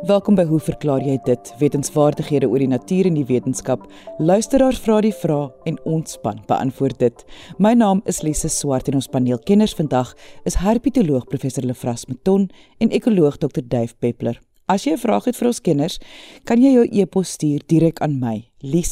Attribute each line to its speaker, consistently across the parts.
Speaker 1: Welkom by Hoe verklaar jy dit? Wetenswaardighede oor die natuur en die wetenskap. Luisteraars vra die vrae en ons span beantwoord dit. My naam is Lise Swart en ons paneelkenners vandag is herpetoloog professor Lefras Meton en ekoloog Dr. Dave Peppler. As jy 'n vraag het vir ons kenners, kan jy jou e-pos stuur direk aan my,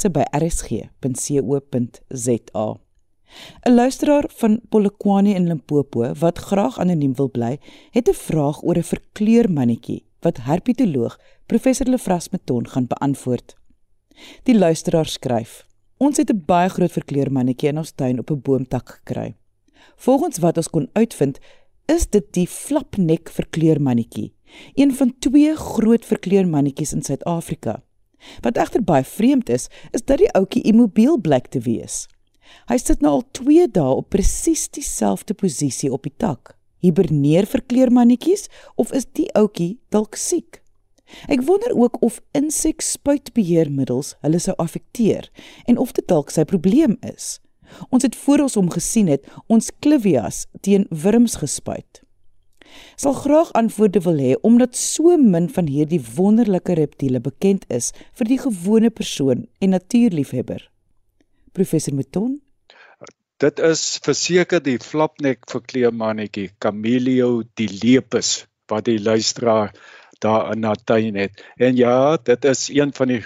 Speaker 1: lise@rsg.co.za. 'n Luisteraar van Polokwane in Limpopo wat graag anoniem wil bly, het 'n vraag oor 'n verkleurmannetjie wat herpetoloog professor Lefras Meton gaan beantwoord. Die luisteraar skryf: Ons het 'n baie groot verkleurmannetjie in ons tuin op 'n boomtak gekry. Volgens wat ons kon uitvind, is dit die flapnek verkleurmannetjie, een van 2 groot verkleurmannetjies in Suid-Afrika. Wat egter baie vreemd is dat die ouetjie immobiel blyk te wees. Hy sit nou al 2 dae op presies dieselfde posisie op die tak. Hiberneer verkleurmannetjies of is die ouetjie dalk siek? Ek wonder ook of insekspuitbeheermiddels hulle sou affekteer en of dit dalk sy probleem is. Ons het voor ons hom gesien het ons clivias teen wurms gespuit. Sal graag antwoorde wil hê omdat so min van hierdie wonderlike reptiele bekend is vir die gewone persoon en natuurliefhebber. Professor Meton?
Speaker 2: Dit is verseker die flapnek verkleurmannetjie, Cameleo dilepus, wat die luisteraar daar in haar tuin het. En ja, dit is een van die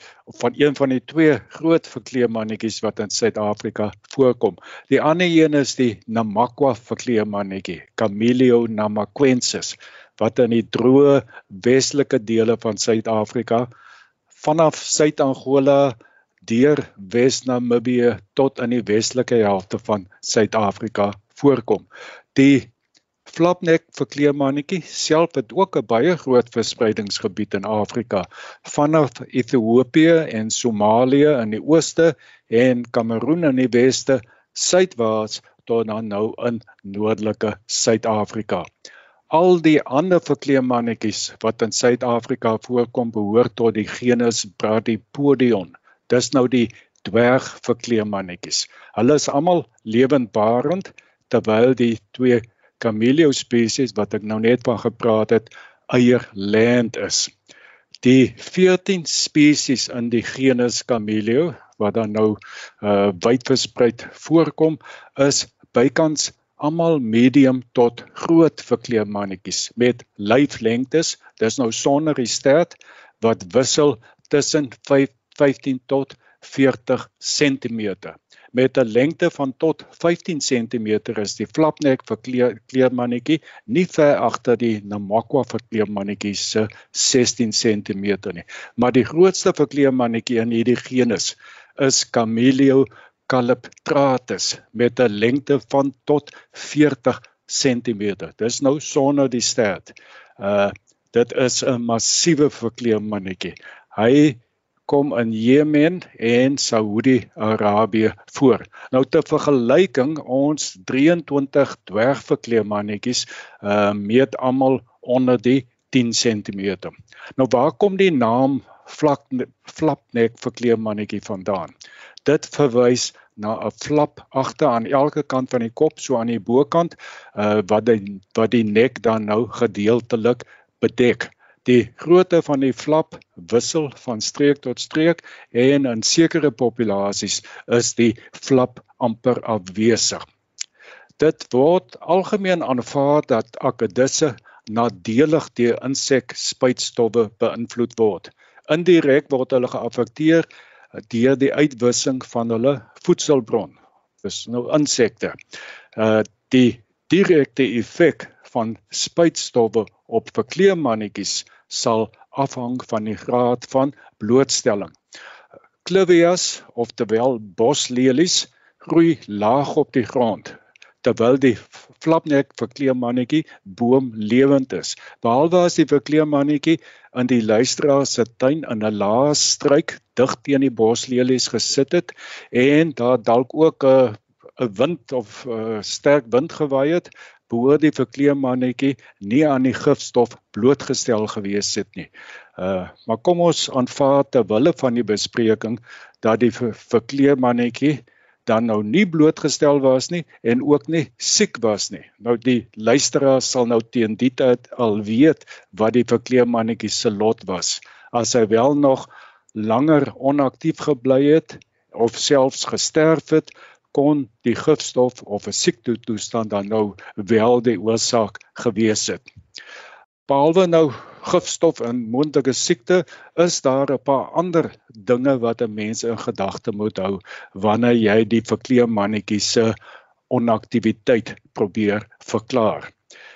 Speaker 2: 2 groot verkleurmannetjies wat in Suid-Afrika voorkom. Die ander een is die Namakwa verkleurmannetjie, Cameleo namaquensis, wat in die droë westelike dele van Suid-Afrika, vanaf Suid-Angola, deur Wes-Namibië tot in die westelike helfte van Suid-Afrika voorkom. Die flapnek verkleurmannetjie self het ook 'n baie groot verspreidingsgebied in Afrika, vanaf Ethiopië en Somalië in die ooste en Kameroen in die weste, suidwaarts tot dan nou in noordelike Suid-Afrika. Al die ander verkleurmannetjies wat in Suid-Afrika voorkom, behoort tot die genus Bradypodion. Dis nou die dwergverkleurmannetjies. Hulle is almal lewendbarend, terwyl die 2 Cameleo spesies wat ek nou net van gepraat het, eierland is. Die 14 spesies in die genus Cameleo, wat dan nou wyd verspreid voorkom, is bykans almal medium tot groot verkleurmannetjies met lyflengtes, dis nou sonder die stert, wat wissel tussen 15 tot 40 cm. Met 'n lengte van tot 15 cm is die flapnek verkleurmannetjie nie ver agter die Namakwa verkleurmannetjie se 16 cm nie. Maar die grootste verkleurmannetjie in hierdie genus is Cameleo calyptratus met 'n lengte van tot 40 cm. Dis nou sonder die stert. Dit is 'n massiewe verkleurmannetjie. Hy kom in Jemen en Saudi-Arabië voor. Nou te vergelyking, ons 23 dwergverkleurmannetjies meet almal onder die 10 cm. Nou waar kom die naam flapnek verkleurmannetjie vandaan? Dit verwys na 'n flap agter aan elke kant van die kop, so aan die bokant, wat die nek dan nou gedeeltelik bedek. Die grootte van die flap wissel van streek tot streek en in sekere populasies is die flap amper afwesig. Dit word algemeen aanvaar dat akedisse nadelig deur insekspuitstowwe beïnvloed word. Indirek word hulle geaffekteer deur die uitwissing van hulle voedselbron, dis nou insekte. Die direkte effek van spuitstowwe op verkleurmannetjies sal afhang van die graad van blootstelling. Clivias, oftewel boslelies, groei laag op die grond, terwyl die flapnek verkleurmannetjie boomlewend is. Behalwe as die verkleurmannetjie in die luisteraar se tuin in 'n lae struik dig teen die boslelies gesit het en daar dalk ook 'n wind of sterk wind gewaai het, behoort die verkleurmannetjie nie aan die gifstof blootgestel gewees het nie. Maar kom ons aanvaar ter wille van die bespreking dat die verkleurmannetjie dan nou nie blootgestel was nie en ook nie siek was nie. Nou die luisteraar sal nou teen die tyd al weet wat die verkleermannetjie se lot was. As hy wel nog langer onaktief gebly het of selfs gesterf het, kon die gifstof of 'n siektetoestand dan nou wel die oorsaak gewees het. Behalwe nou gifstof en moontlike siekte, is daar 'n paar ander dinge wat 'n mens in gedagte moet hou wanneer jy die verkleermannetjie se onaktiwiteit probeer verklaar.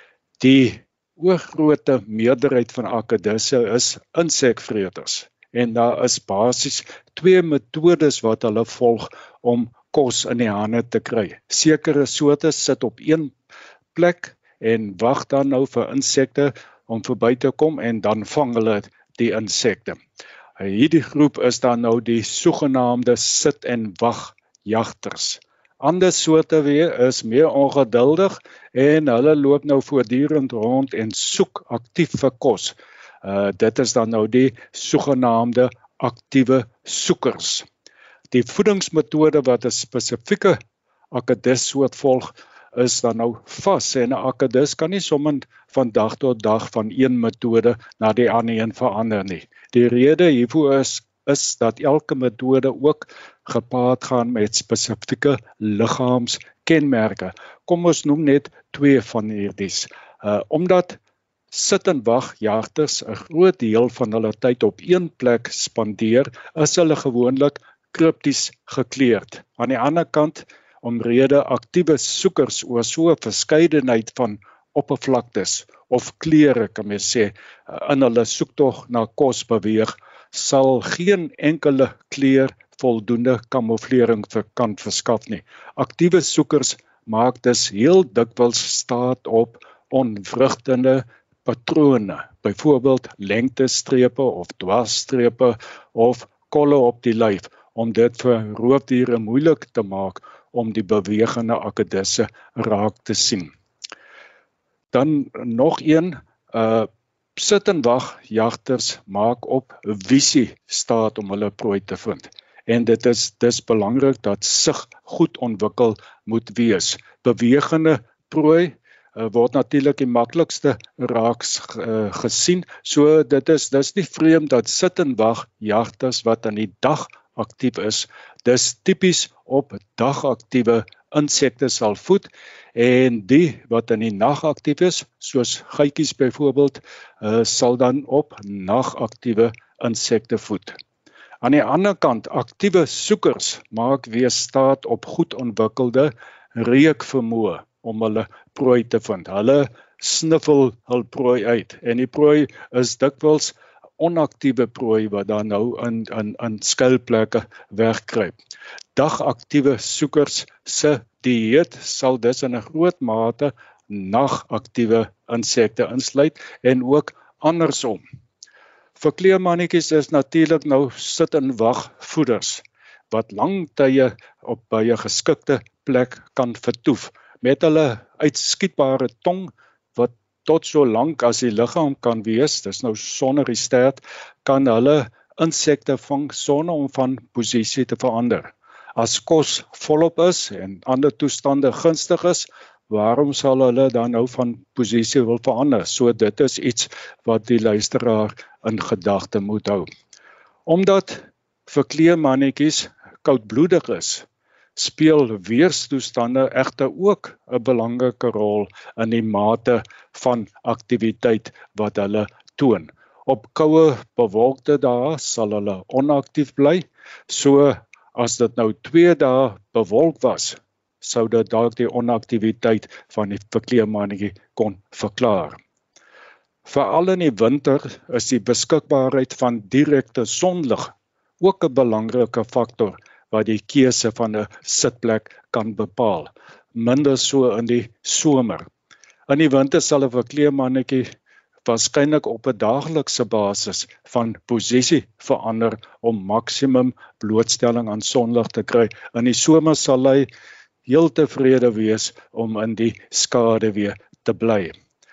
Speaker 2: Die oorgrootste meerderheid van akedisse is insekvreters en daar is basies 2 metodes wat hulle volg om kos in die hande te kry. Sekere soorte sit op een plek en wag dan nou vir insekte om verby te kom en dan vang hulle die insekte. Hierdie groep is dan nou die sogenaamde sit en wag jagters. Ander soorte weer is meer ongeduldig en hulle loop nou voortdurend rond en soek aktief vir kos. Dit is dan nou die sogenaamde aktiewe soekers. Die voedingsmetode wat 'n spesifieke akedissoort volg, is dan nou vas en 'n akedis kan nie sommer van dag tot dag van een metode na die ander een verander nie. Die rede hiervoor is dat elke metode ook gepaard gaan met spesifieke liggaamskenmerke. Kom ons noem net 2 van hierdie. Omdat sit en wag jagters 'n groot deel van hulle tyd op een plek spandeer, is hulle gewoonlik krypties gekleurd. Aan die ander kant, omrede aktiewe soekers oor so 'n verskeidenheid van oppervlaktes of kleure, kan mens sê, in hulle soektog na kos beweeg, sal geen enkele kleur voldoende kamouflering kan verskaf nie. Aktiewe soekers maak dus heel dikwels staat op onwrigtende patrone, byvoorbeeld lengtestrepe of dwarsstrepe of kolle op die lyf, om dit vir roofdiere moeilik te maak om die bewegende akedisse raak te sien. Dan nog een, sit en wag jagters maak op visie staat om hulle prooi te vind. En dit is dis belangrik dat sig goed ontwikkel moet wees. Bewegende prooi word natuurlik die maklikste raaks gesien. So dis nie vreemd dat sit en wag jagters wat aan die dag aktief is, dis tipies op dagaktiewe insekte sal voed, en die wat in die nag aktief is, soos geitjies byvoorbeeld, sal dan op nagaktiewe insekte voed. Aan die ander kant, aktiewe soekers maak weer staat op goed ontwikkelde reukvermoë om hulle prooi te vind. Hulle sniffel hul prooi uit, en die prooi is dikwels onaktiewe prooi wat dan nou in skuilplekke wegkruip. Dagaktiewe soekers se dieet sal dus in 'n groot mate nagaktiewe insekte insluit en ook andersom. Verkleermannetjies is natuurlik nou sit en wag voeders wat lang tye op by 'n geskikte plek kan vertoef met hulle uitskietbare tong wat tot so lank as die liggaam kan wees, dis nou sonder die stert, kan hulle insekte vang sonder om van posisie te verander. As kos volop is en ander toestande gunstig is, waarom sal hulle dan nou van posisie wil verander? So dit is iets wat die luisteraar in gedagte moet hou. Omdat verkleermannetjies koudbloedig is, speel weerstoestande egter ook 'n belangrike rol in die mate van aktiwiteit wat hulle toon. Op koue, bewolkte dae sal hulle onaktief bly, so as dit nou 2 dae bewolk was, sou dit dalk die onaktiwiteit van die verkleermannetjie kon verklaar. Veral in die winter is die beskikbaarheid van direkte sonlig ook 'n belangrike faktor wat die keuse van 'n sitplek kan bepaal, minder so in die somer. In die winter sal 'n verkleermannetjie waarskynlik op 'n daaglikse basis van posisie verander om maksimum blootstelling aan sonlig te kry. In die somer sal hy heel tevrede wees om in die skaduwee te bly.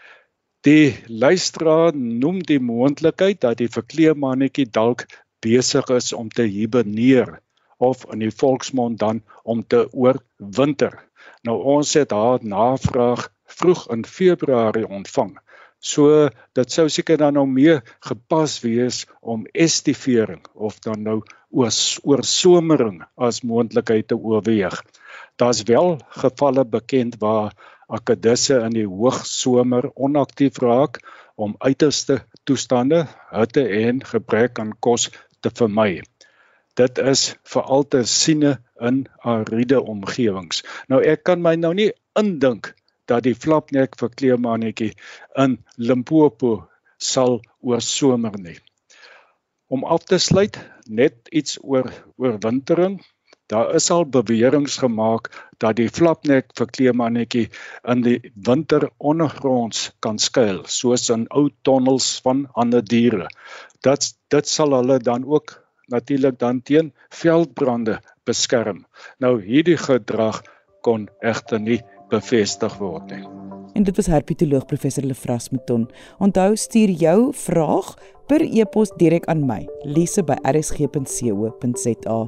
Speaker 2: Die luisteraar noem die moontlikheid dat die verkleermannetjie dalk besig is om te hiberneer of in die volksmond dan om te oorwinter. Nou ons het haar navraag vroeg in Februarie ontvang. So dit sou seker dan nou meer gepas wees om estivering of dan nou oorsomering as moontlikheid te oorweeg. Daar's wel gevalle bekend waar akedisse in die hoogsomer onaktief raak om uiterste toestande, hitte en gebrek aan kos te vermy. Dit is veral te siene in ariede omgewings. Nou ek kan my nou nie indink dat die flapnek verkleermannetjie in Limpopo sal oorsomer nie. Om af te sluit, net iets oor oorwintering. Daar is al beweringe gemaak dat die flapnek verkleermannetjie in die winter ondergronds kan skuil, soos in ou tonnels van ander diere. Dit sal hulle dan ook natuurlik dan teen veldbrande beskerm. Nou hierdie gedrag kon egter nie bevestig word nie.
Speaker 1: En dit was herpetoloog professor Lefras Mouton. Onthou, stuur jou vraag per e-pos direk aan my, lise@rsg.co.za.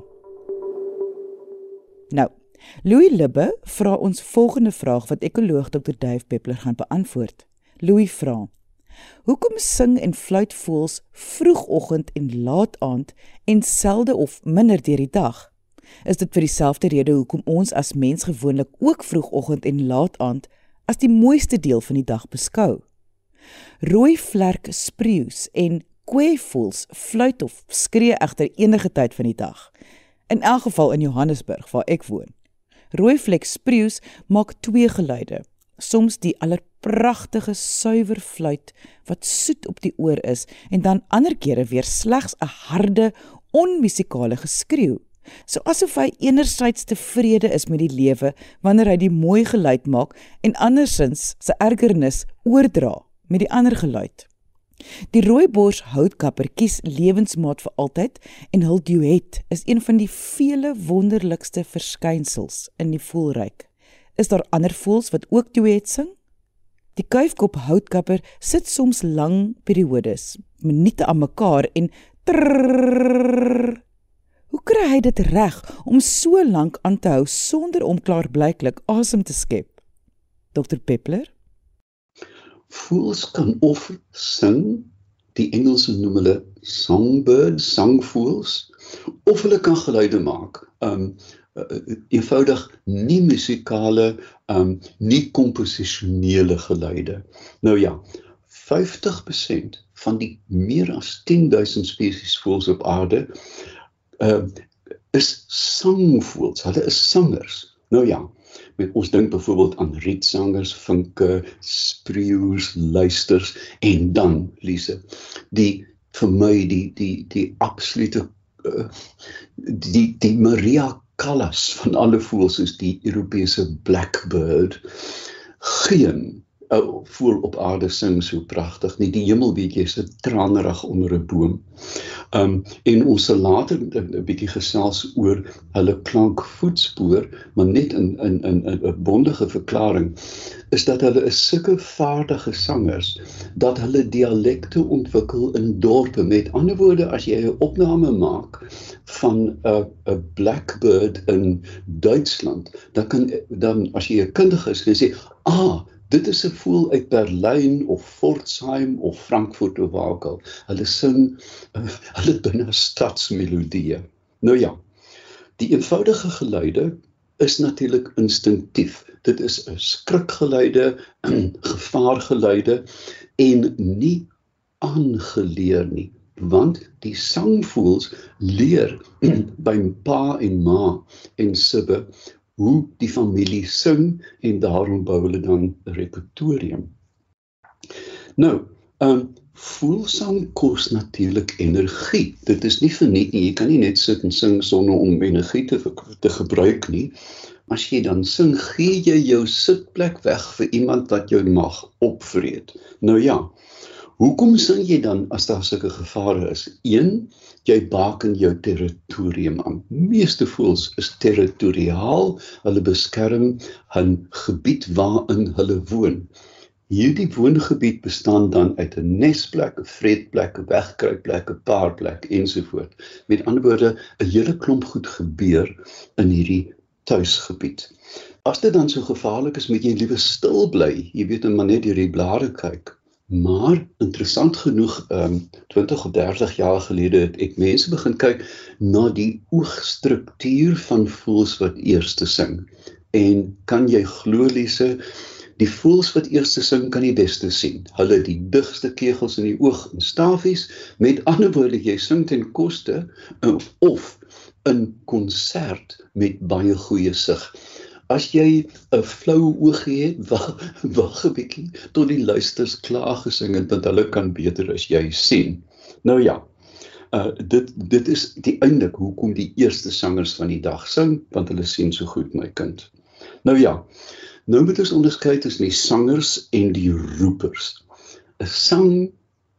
Speaker 1: Nou, Louis Libbe vra ons volgende vraag wat ekoloog Dr. Dave Peppler gaan beantwoord. Louis vra: hoekom sing en fluit voëls vroegoggend en laat aand en selde of minder deur die dag? Is dit vir dieselfde rede hoekom ons as mens gewoonlik ook vroegoggend en laat aand as die mooiste deel van die dag beskou? Rooi vlerk spreeus en kweevoëls fluit of skree egter enige tyd van die dag. In elk geval in Johannesburg, waar ek woon. Rooi vlek spreeus maak twee geluide. Soms die allerpragtige suiwer fluit wat soet op die oor is en dan ander kere weer slegs 'n harde, onmusikale geskreeu. So asof hy enerzijds tevrede is met die lewe wanneer hy die mooi geluid maak en andersins sy ergernis oordra met die ander geluid. Die rooibors houtkapper kies lewensmaat vir altyd en hul duet is een van die vele wonderlikste verskynsels in die voëlryk. Is daar ander voëls wat ook duet sing? Die kuifkop houtkapper sit soms lang periodes, minute aan mekaar en trrrr. Hoe kry hy dit reg om so lank aan te hou sonder om klaarblyklik asem te skep? Dr. Peppler?
Speaker 3: Voëls kan of sing, die Engelse noem hulle songbirds, sangvoëls, of hulle kan geluide maak. Eenvoudig nie musikale, nie komposisionele geluide. Nou ja, 50% van die meer as 10.000 spesies voëls op aarde is sangvoëls, hulle is sangers. Nou ja, ons dink byvoorbeeld aan riedsangers, vinke, spreeus, luisters en dan, Lise, vir my die absolute die Maria Callas van alle voëls is die Europese blackbird. Geen voël op aarde sing so pragtig nie. Die hemelbeetjie is 'n tranerig onder 'n boom. En ons sal later 'n bietjie gesels oor hulle klankvoetspoor, maar net in 'n bondige verklaring is dat hulle is sulke vaardige sangers dat hulle dialekte ontwikkel in dorpe. Met ander woorde, as jy 'n opname maak van 'n blackbird in Duitsland, dan as jy 'n kundige is, kan jy sê, dit is 'n voël uit Berlyn of Pforzheim of Frankfurt of waar ook al. Hulle sing, hulle het binne stadsmelodieë. Nou ja, die eenvoudige geluide is natuurlik instinktief. Dit is 'n skrikgeluide, gevaargeluide en nie aangeleer nie. Want die sangvoëls leer by pa en ma en sibbe hoe die familie sing en daarom bou hulle dan 'n repertorium. Nou, voëlsang kos natuurlik energie. Dit is nie verniet nie, jy kan nie net sit en sing sonder om energie te gebruik nie. As jy dan sing, gee jy jou sitplek weg vir iemand wat jou mag opvreet. Nou ja, hoekom sing jy dan as daar sulke gevare is? 1, jy baken jou territorium aan. Meeste voëls is territoriaal, hulle beskerm 'n gebied waarin hulle woon. Hierdie woongebied bestaan dan uit 'n nesplek, 'n vreetplek, 'n wegkruipplek, 'n paarplek ensovoort. Met ander woorde, 'n hele klomp goed gebeur in hierdie tuisgebied. As dit dan so gevaarlik is, moet jy liewe stil bly. Jy weet, maar net deur die blare kyk. Maar interessant genoeg, 20 of 30 jaar gelede het ek mense begin kyk na die oogstruktuur van voëls wat eerste sing. En kan jy glo, Lise, die voëls wat eerste sing kan die beste sien. Hulle die digste kegels in die oog en stafies. Met ander woorde, jy sing ten koste of in konsert met baie goeie sig. As jy 'n flou oogie het, wag 'n bietjie tot die luisters klaar gesing het, want hulle kan beter as jy sien. Nou ja, dit is die eindelik hoekom die eerste sangers van die dag sing, want hulle sien so goed, my kind. Nou ja, nou moet ons onderskei tussen die sangers en die roepers. 'n Sang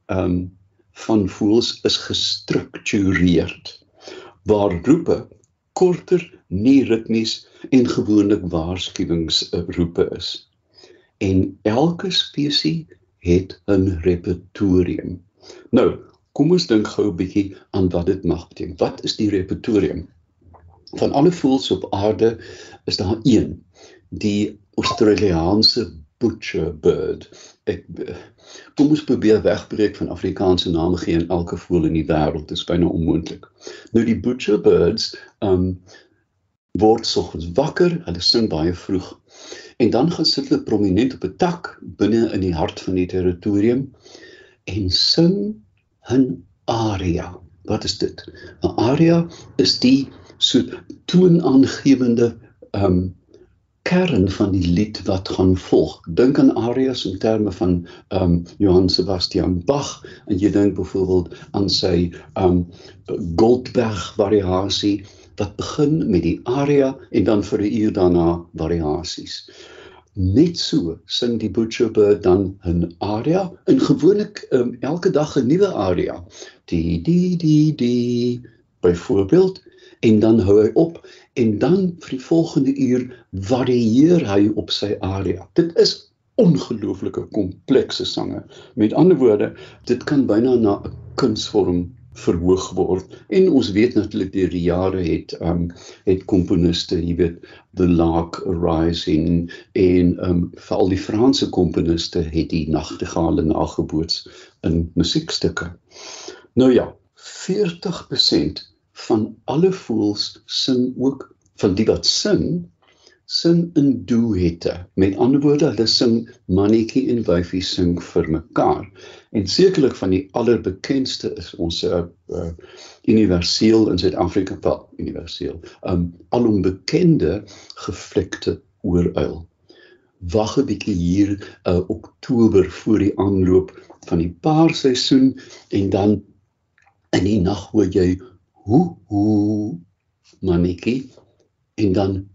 Speaker 3: van voëls is gestruktureerd, waar roepe korter, nie ritmies en gewoonlik waarskuwingsroepe is. En elke spesies het 'n repertorium. Nou, kom ons dink gou 'n bietjie aan wat dit mag beteken. Wat is die repertorium? Van alle voëls op aarde is daar een, die Australiaanse butcherbird. Kom ons probeer wegbreek van Afrikaanse name gee in elke voël in die wêreld, dit is byna onmoontlik. Nou die butcherbirds word soggens wakker, hulle sing baie vroeg, en dan gaan sit hulle prominent op 'n tak binne in die hart van die territorium en sing 'n aria. Wat is dit? 'n Aria is die so toonaangewende kern van die lied wat gaan volg. Dink aan arias in terme van Johann Sebastian Bach, en jy dink byvoorbeeld aan sy Goldberg variasie, wat begin met die aria en dan vir 'n uur daarna variasies. Net so sing die butcherbird dan 'n aria, en gewoonlik elke dag 'n nuwe aria. Die, byvoorbeeld, en dan hou hy op, en dan vir die volgende uur varieer hy op sy aria. Dit is ongelooflike komplekse sange. Met ander woorde, dit kan byna na 'n kunsvorm verhoog word. En ons weet natuurlik deur die jare het komponiste, jy weet, The Lark Rising en veral die Franse komponiste het die nagtegale nageboots in musiekstukke. Nou ja, 40% van alle voëls sing ook, van die wat sing in duette. Met ander woorde, hulle sing mannetjie en wyfie sing vir mekaar. En sekerlik van die allerbekendste is ons universeel in Suid-Afrika, wel universeel, alom bekende gevlekte ooruil. Wag 'n bietjie hier Oktober voor die aanloop van die paarseisoen, en dan in die nag hoor jy hoe mannetjie, en dan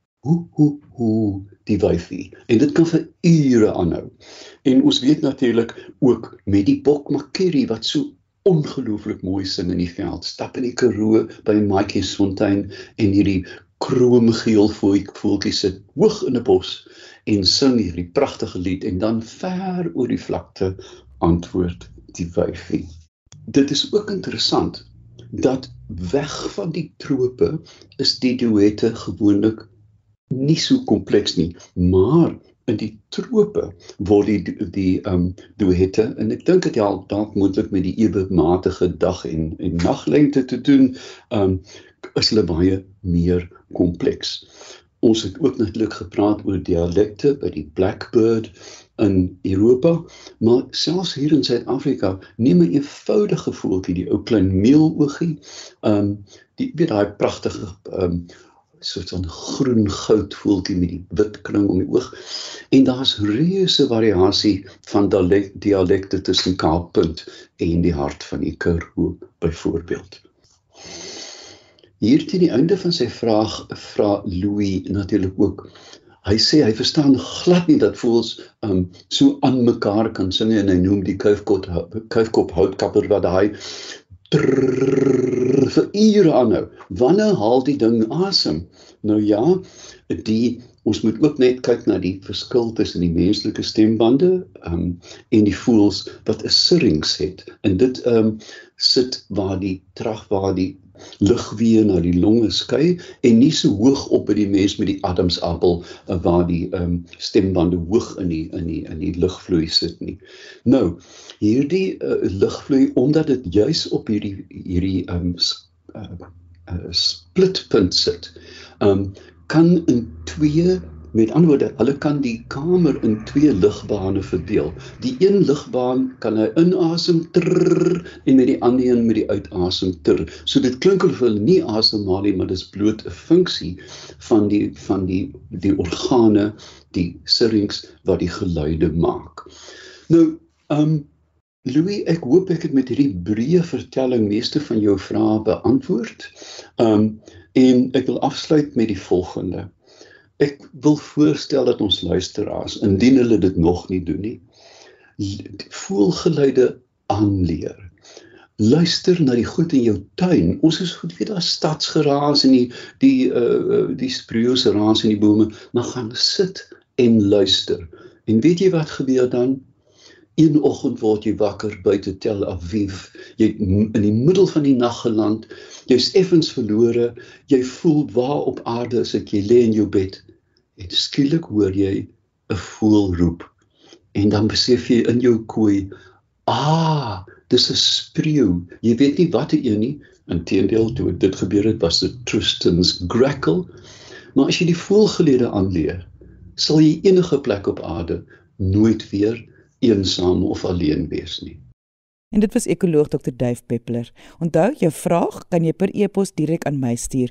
Speaker 3: hoe die wyfie. En dit kan vir ure aanhou. En ons weet natuurlik ook met die bokmakkerie wat so ongelooflik mooi sing in die veld. Stap in die Karoo by Maatjiesfontein en hierdie kroomgeel voeltjies sit hoog in 'n bos en sing hierdie pragtige lied, en dan ver oor die vlakte antwoord die wyfie. Dit is ook interessant dat weg van die trope is die duette gewoonlik nie so kompleks nie, maar in die trope word die duette, en ek dink dit dalk moontlik met die ewenmatige dag en naglengte te doen, is hulle baie meer kompleks. Ons het ook natuurlik gepraat oor dialekte by die blackbird in Europa, maar selfs hier in Suid-Afrika, neem 'n eenvoudige voeltjie, die ou klein meeloogie, die weet daai pragtige soort van groen-goud voeltjie met die wit kring om die oog, en daar's reuse variasie van dialekte tussen Kaappunt en die hart van die Karoo byvoorbeeld. Hier teen die einde van sy vraag, vra Louis natuurlik ook. Hy sê hy verstaan glad nie dat voëls so aan mekaar kan sing, en hy noem die kuifkop houtkapper wat hy trrrr, vir ure aanhou. Wanneer haal die ding asem? Nou ja, ons moet ook net kyk na die verskil tussen die menslike stembande en die voëls wat 'n syrinx het. En dit sit waar die lugweë na die longe skei en nie so hoog op by die mens met die adamsappel waar die stembande hoog in die lugvloei sit nie. Nou, hierdie lugvloei, omdat dit juis op hierdie splitpunt sit, kan in twee, met ander woorde, hulle kan die kamer in twee ligbane verdeel. Die een ligbaan kan hy inasem trrr, en met die ander een met die uitasem trrr. So dit klink of hulle nie asemhaal nie, maar dis bloot 'n funksie van die organe, die syrinx wat die geluide maak. Nou, Louis, ek hoop ek het met hierdie breë vertelling meeste van jou vrae beantwoord. En ek wil afsluit met die volgende. Ek wil voorstel dat ons luisteraars, indien hulle dit nog nie doen nie, voëlgeluide aanleer. Luister na die goed in jou tuin. Ons is goed, weet daar stadsgeraas en die spreeusraas in die bome, maar gaan sit en luister. En weet jy wat gebeur dan? Een oggend word jy wakker buite Tel Aviv, jy het in die middel van die nag geland, jy's effens verlore, jy voel waar op aarde is ek, jy lê in jou bed, en skielik hoor jy 'n voël roep, en dan besef jy in jou kooi, dis 'n spreeu, jy weet nie wat het een nie, inteendeel toe dit gebeur het, was dit Tristan's grackle, maar as jy die voëlgelede aanleer, sal jy enige plek op aarde nooit weer eensaam of alleen wees nie.
Speaker 1: En dit was ekoloog Dr. Dave Peppler. Onthou, jou vraag kan jy per e-pos direk aan my stuur,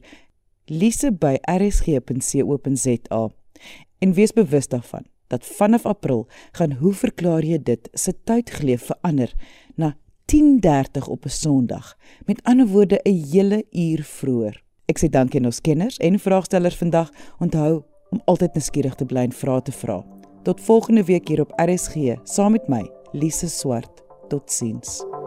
Speaker 1: lise@rsg.co.za. En wees bewus daarvan, dat vanaf April gaan Hoe verklaar jy dit se tydgleef verander na 10:30 op 'n Sondag, met ander woorde 'n hele uur vroeër. Ek sê dankie aan ons kenners en vraagstellers vandag. Onthou om altyd nuuskierig te bly en vrae te vra. Tot volgende week hier op RSG, saam met my, Lise Swart. Totsiens.